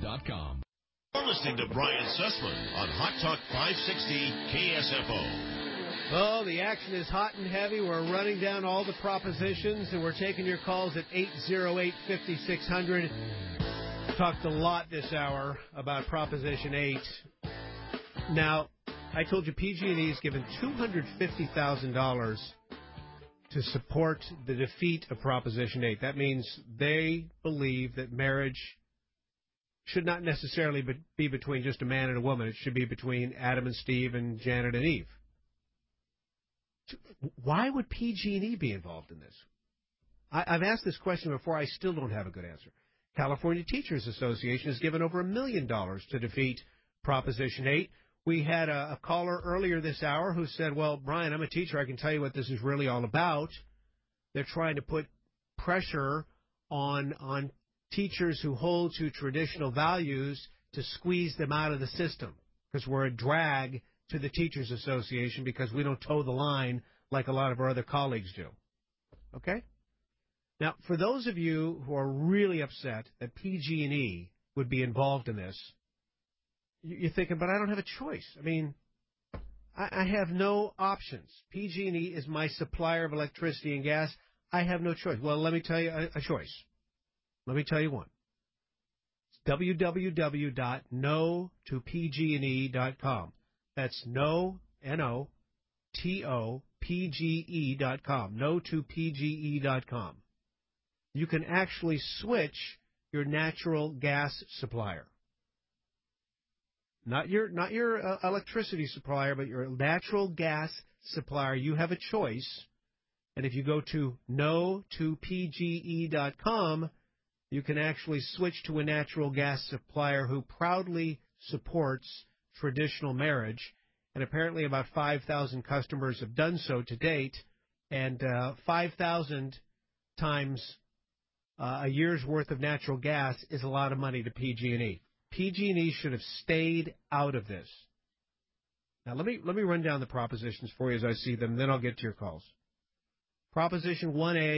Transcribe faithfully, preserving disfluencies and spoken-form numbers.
dot com. You're listening to Brian Sussman on Hot Talk five sixty K S F O. Oh, the action is hot and heavy. We're running down all the propositions, and we're taking your calls at eight oh eight, five six zero zero. Talked a lot this hour about Proposition eight. Now, I told you P G and E's given two hundred fifty thousand dollars to support the defeat of Proposition eight. That means they believe that marriage should not necessarily be between just a man and a woman. It should be between Adam and Steve and Janet and Eve. Why would P G and E be involved in this? I, I've asked this question before. I still don't have a good answer. California Teachers Association has given over a million dollars to defeat Proposition eight. We had a, a caller earlier this hour who said, well, Brian, I'm a teacher. I can tell you what this is really all about. They're trying to put pressure on on teachers who hold to traditional values to squeeze them out of the system because we're a drag to the Teachers Association because we don't toe the line like a lot of our other colleagues do. Okay? Now, for those of you who are really upset that P G and E would be involved in this, you're thinking, but I don't have a choice. I mean, I, I have no options. P G and E is my supplier of electricity and gas. I have no choice. Well, let me tell you a, a choice. Let me tell you one. It's w w w dot no to p g and e dot com. That's no, N O, T O, P G E dot com. no to p g e dot com. You can actually switch your natural gas supplier. Not your not your uh, electricity supplier, but your natural gas supplier. You have a choice. And if you go to no to p g e dot com, you can actually switch to a natural gas supplier who proudly supports traditional marriage. And apparently about five thousand customers have done so to date. And uh, five thousand times uh, a year's worth of natural gas is a lot of money to P G and E. P G and E should have stayed out of this. Now, let me let me run down the propositions for you as I see them, then I'll get to your calls. Proposition one A.